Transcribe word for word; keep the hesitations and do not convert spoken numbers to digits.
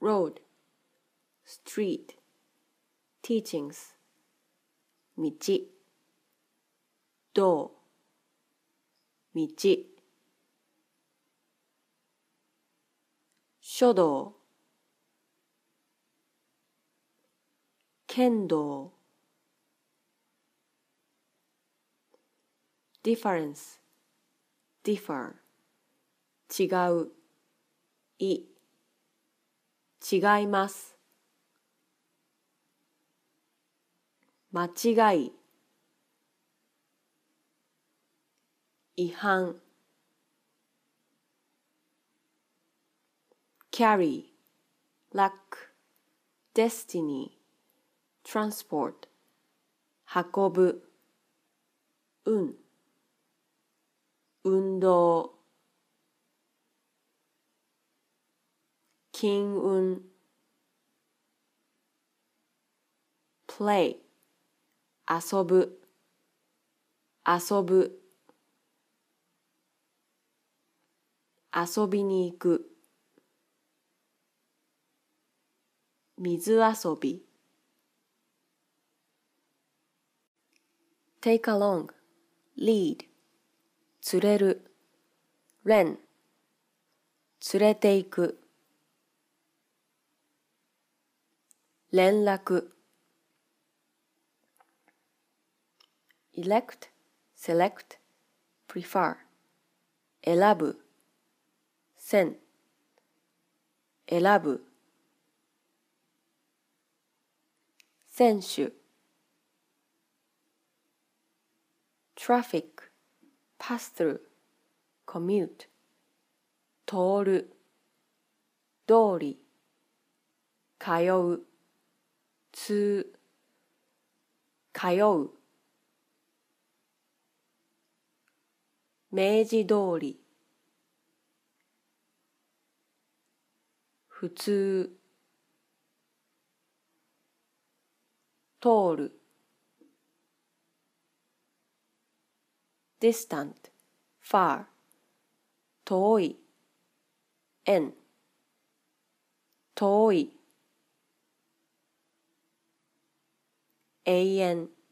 road, street, teachings, 道、道、道、書道、剣道、difference, differ, 違う、い、違います。間違い、違反。carry, luck, destiny, transport, 運ぶ、運、運動、金運、play, 遊ぶ、遊ぶ、遊びに行く、水遊び。take along, lead, 連れる、lend, 連れて行く、連絡。elect, select, prefer, 選ぶ、send, 選ぶ。選手。traffic, pass through, commute, 通る、通り、通う、通、通う。明治通り、普通、通る。distant, far, 遠い、end, 遠い。永遠。